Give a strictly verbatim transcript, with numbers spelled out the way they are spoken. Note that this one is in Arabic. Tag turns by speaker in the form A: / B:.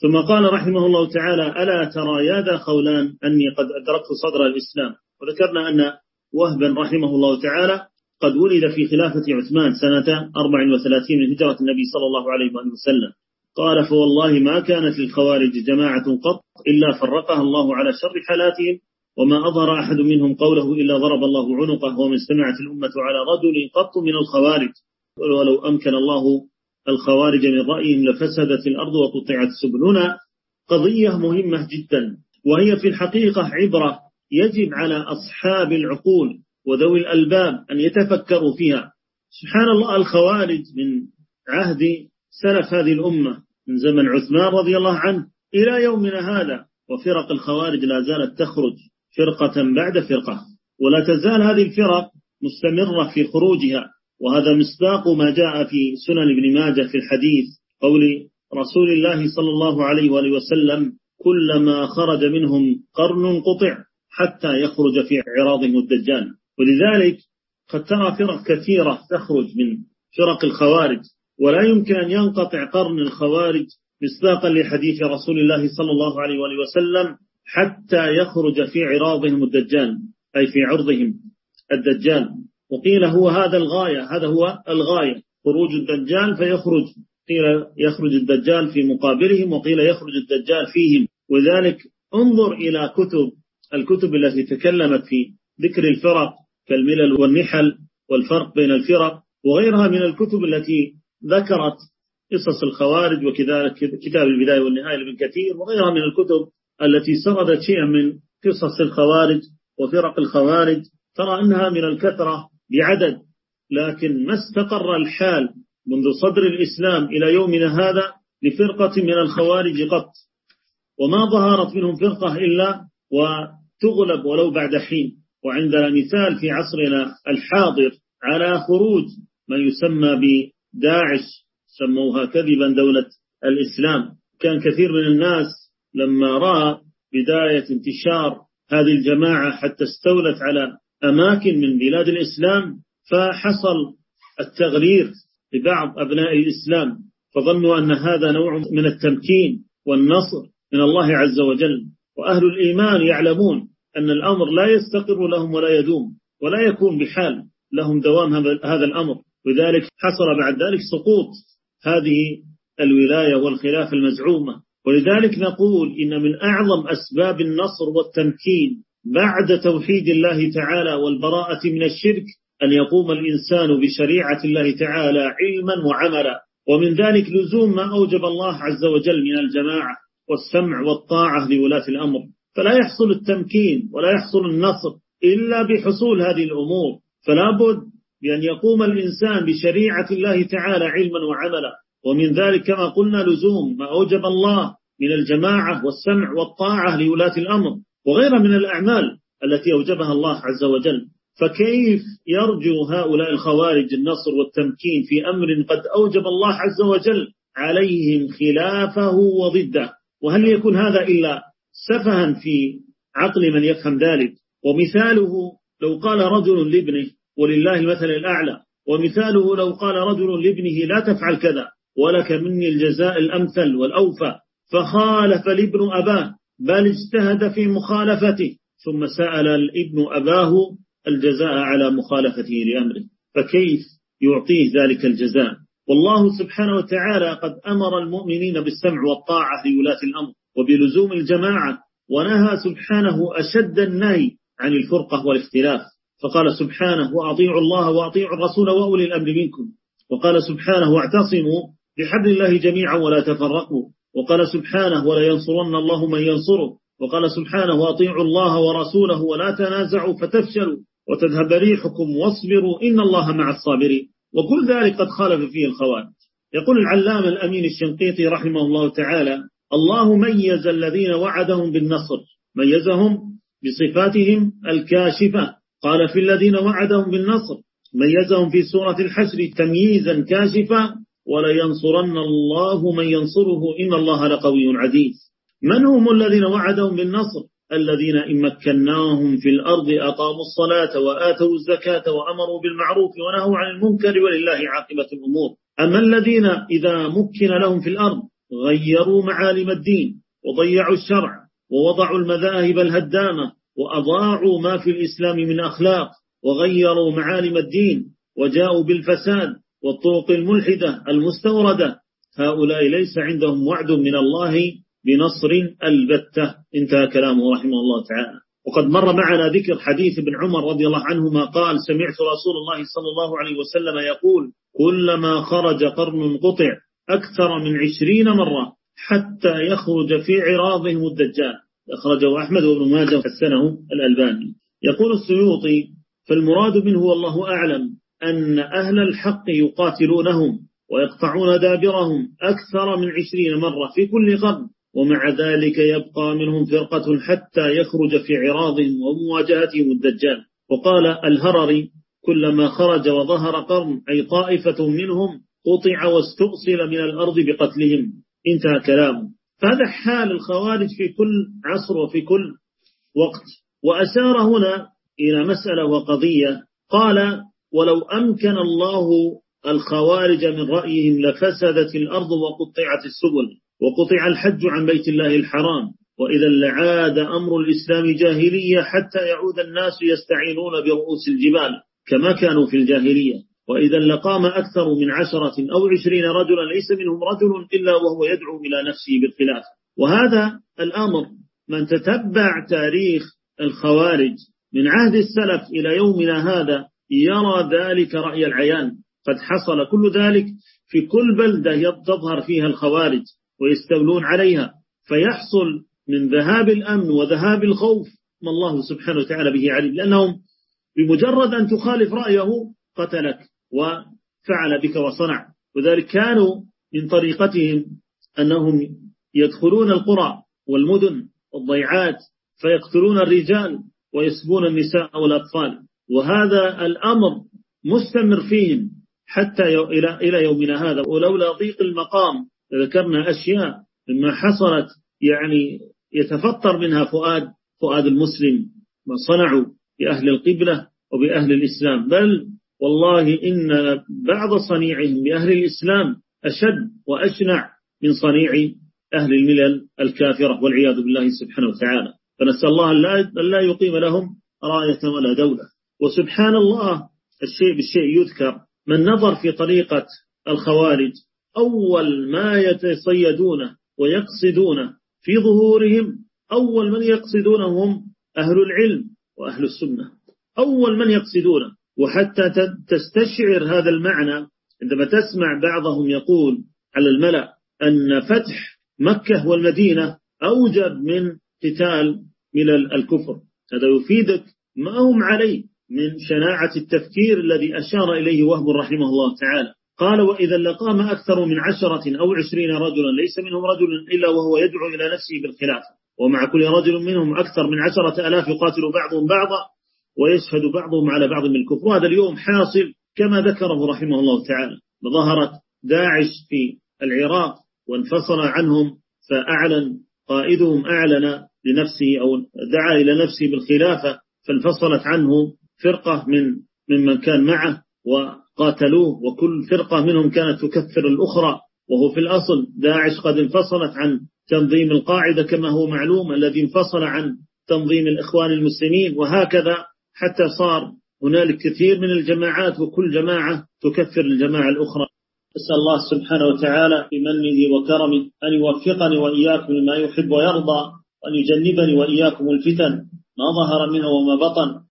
A: ثم قال رحمه الله تعالى: ألا ترى يا ذا خولان أني قد أدركت صدر الإسلام. وذكرنا أن وهبا رحمه الله تعالى قد ولد في خلافة عثمان سنة أربع وثلاثين من هجرة النبي صلى الله عليه وسلم. قال: فوالله ما كانت للخوارج جماعة قط إلا فرقها الله على شر حالاتهم، وما أظهر أحد منهم قوله إلا ضرب الله عنقه، وما استمعت الأمة على رجل قط من الخوارج، ولو أمكن الله الخوارج من رأيهم لفسدت الأرض وقطعت سبلنا. قضية مهمة جدا، وهي في الحقيقة عبرة يجب على أصحاب العقول وذوي الألباب أن يتفكروا فيها. سبحان الله، الخوارج من عهد سلف هذه الأمة من زمن عثمان رضي الله عنه إلى يومنا هذا، وفرق الخوارج لا زالت تخرج فرقة بعد فرقة، ولا تزال هذه الفرق مستمرة في خروجها. وهذا مصداق ما جاء في سنن ابن ماجه في الحديث قول رسول الله صلى الله عليه وآله وسلم: كلما خرج منهم قرن قطع حتى يخرج في عراضهم الدجال. ولذلك قد ترى فرق كثيرة تخرج من فرق الخوارج، ولا يمكن أن ينقطع قرن الخوارج مصداقا لحديث رسول الله صلى الله عليه وآله وسلم: حتى يخرج في عراضهم الدجال، أي في عرضهم الدجال. وقيل هو هذا الغاية، هذا هو الغاية، خروج الدجال، فيخرج، قيل يخرج الدجال في مقابلهم، وقيل يخرج الدجال فيهم. وذلك انظر إلى كتب الكتب التي تكلمت في ذكر الفرق كالملل والنحل والفرق بين الفرق، وغيرها من الكتب التي ذكرت قصص الخوارج، وكذلك كتاب البداية والنهاية لابن كثير، وغيرها من الكتب التي سردت شيئا من قصص الخوارج وفرق الخوارج. ترى أنها من الكثرة بعدد، لكن ما استقر الحال منذ صدر الإسلام إلى يومنا هذا لفرقة من الخوارج قط، وما ظهرت منهم فرقة إلا وتغلب ولو بعد حين. وعندنا مثال في عصرنا الحاضر على خروج ما يسمى بداعش، سموها كذبا دولة الإسلام. كان كثير من الناس لما رأى بداية انتشار هذه الجماعة حتى استولت على أماكن من بلاد الإسلام، فحصل التغرير لبعض أبناء الإسلام، فظنوا أن هذا نوع من التمكين والنصر من الله عز وجل. وأهل الإيمان يعلمون أن الأمر لا يستقر لهم ولا يدوم، ولا يكون بحال لهم دوام هذا الأمر. وذلك حصل بعد ذلك سقوط هذه الولاية والخلافة المزعومة. ولذلك نقول إن من أعظم أسباب النصر والتمكين بعد توحيد الله تعالى والبراءة من الشرك أن يقوم الإنسان بشريعة الله تعالى علما وعملا. ومن ذلك لزوم ما أوجب الله عز وجل من الجماعة والسمع والطاعة لولاة الأمر. فلا يحصل التمكين ولا يحصل النصر إلا بحصول هذه الأمور. فلا بد بأن يقوم الإنسان بشريعة الله تعالى علما وعملا. ومن ذلك كما قلنا لزوم ما أوجب الله من الجماعة والسمع والطاعة لولاة الأمر، وغيرها من الأعمال التي أوجبها الله عز وجل. فكيف يرجو هؤلاء الخوارج النصر والتمكين في أمر قد أوجب الله عز وجل عليهم خلافه وضده؟ وهل يكون هذا إلا سفها في عقل من يفهم ذلك؟ ومثاله لو قال رجل لابنه، ولله المثل الأعلى، ومثاله لو قال رجل لابنه لا تفعل كذا ولك مني الجزاء الأمثل والأوفى، فخالف الابن أباه بل اجتهد في مخالفته، ثم سأل الابن أباه الجزاء على مخالفته لأمره، فكيف يعطيه ذلك الجزاء؟ والله سبحانه وتعالى قد أمر المؤمنين بالسمع والطاعة لولاة الأمر وبلزوم الجماعة، ونهى سبحانه أشد النهي عن الفرقة والاختلاف، فقال سبحانه: وأطيعوا الله وأطيعوا الرسول وأولي الأمر منكم. وقال سبحانه: واعتصموا بحبل الله جميعا ولا تفرقوا. وقال سبحانه: ولا ينصرن الله من ينصره. وقال سبحانه: وأطيعوا الله ورسوله ولا تنازعوا فتفشلوا وتذهب ريحكم واصبروا إن الله مع الصابرين. وكل ذلك قد خالف فيه الخوارج. يقول العلامة الأمين الشنقيطي رحمه الله تعالى: الله ميز الذين وعدهم بالنصر، ميزهم بصفاتهم الكاشفة. قال في الذين وعدهم بالنصر ميزهم في سورة الحشر تمييزا كاشفا: ولا ينصرن الله من ينصره إن الله لقوي عزيز. من هم الذين وعدهم بالنصر؟ الذين إن مكناهم في الأرض أقاموا الصلاة وآتوا الزكاة وأمروا بالمعروف ونهوا عن المنكر ولله عاقبة الأمور. أما الذين إذا مكن لهم في الأرض غيروا معالم الدين وضيعوا الشرع ووضعوا المذاهب الهدامة وأضاعوا ما في الإسلام من أخلاق وغيروا معالم الدين وجاءوا بالفساد والطرق الملحدة المستوردة، هؤلاء ليس عندهم وعد من الله بنصر البتة. انتهى كلامه رحمه الله تعالى. وقد مر معنا ذكر حديث ابن عمر رضي الله عنهما قال: سمعت رسول الله صلى الله عليه وسلم يقول: كلما خرج قرن قطع أكثر من عشرين مرة حتى يخرج في عراضهم الدجال. أخرجه أحمد وابن ماجه وحسنه الألباني. يقول السيوطي: فالمراد منه والله أعلم أن أهل الحق يقاتلونهم ويقطعون دابرهم أكثر من عشرين مرة في كل قرن، ومع ذلك يبقى منهم فرقة حتى يخرج في عراضهم ومواجهتهم الدجال. وقال الهرري: كلما خرج وظهر قرن أي طائفة منهم قطع واستؤصل من الأرض بقتلهم. انتهى كلامه. فهذا حال الخوارج في كل عصر وفي كل وقت. وأشار هنا إلى مسألة وقضية، قال: ولو أمكن الله الخوارج من رأيهم لفسدت الأرض وقطعت السبل وقطع الحج عن بيت الله الحرام، وإذا لعاد أمر الإسلام جاهلية حتى يعود الناس يستعينون برؤوس الجبال كما كانوا في الجاهلية، وإذا لقام أكثر من عشرة أو عشرين رجلا ليس منهم رجل إلا وهو يدعو إلى نفسه بالخلاف. وهذا الأمر من تتبع تاريخ الخوارج من عهد السلف إلى يومنا هذا يرى ذلك رأي العيان. قد حصل كل ذلك في كل بلدة تظهر فيها الخوارج ويستولون عليها، فيحصل من ذهاب الأمن وذهاب الخوف ما الله سبحانه وتعالى به عليم، لأنهم بمجرد أن تخالف رأيه قتلك وفعل بك وصنع. وذلك كانوا من طريقتهم أنهم يدخلون القرى والمدن والضيعات فيقتلون الرجال ويسبون النساء والأطفال، وهذا الأمر مستمر فيهم حتى إلى يومنا هذا. ولولا ضيق المقام ذكرنا أشياء مما حصلت يعني يتفطر منها فؤاد فؤاد المسلم ما صنعوا بأهل القبلة وبأهل الإسلام، بل والله إن بعض صنيعهم بأهل الإسلام أشد وأشنع من صنيع أهل الملل الكافرة والعياذ بالله سبحانه وتعالى. فنسأل الله أن لا يقيم لهم راية ولا دولة. وسبحان الله الشيء بالشيء يذكر. من نظر في طريقة الخوارج أول ما يتصيدونه ويقصدونه في ظهورهم، أول من يقصدونهم أهل العلم وأهل السنة، أول من يقصدونه. وحتى تستشعر هذا المعنى عندما تسمع بعضهم يقول على الملأ أن فتح مكة والمدينة أوجب من قتال ملل الكفر، هذا يفيدك ما هم عليه من شناعة التفكير الذي أشار إليه وهب رحمه الله تعالى. قال: وإذا لقام أكثر من عشرة أو عشرين رجلا ليس منهم رجل إلا وهو يدعو إلى نفسه بالخلافة، ومع كل رجل منهم أكثر من عشرة ألاف يقاتل بعضهم بعضا ويشهد بعضهم على بعض من الكفر. وهذا اليوم حاصل كما ذكره رحمه الله تعالى. ظهرت داعش في العراق وانفصل عنهم، فأعلن قائدهم أعلن لنفسه أو دعا إلى نفسه بالخلافة، فانفصلت عنه فرقة من ممن كان معه وقاتلوه، وكل فرقة منهم كانت تكفر الأخرى. وهو في الأصل داعش قد انفصلت عن تنظيم القاعدة كما هو معلوم الذي انفصل عن تنظيم الإخوان المسلمين، وهكذا حتى صار هنالك كثير من الجماعات وكل جماعة تكفر الجماعة الأخرى. أسأل الله سبحانه وتعالى بمنه وكرمه أن يوفقني وإياكم لما يحب ويرضى، وأن يجنبني وإياكم الفتن ما ظهر منه وما بطن.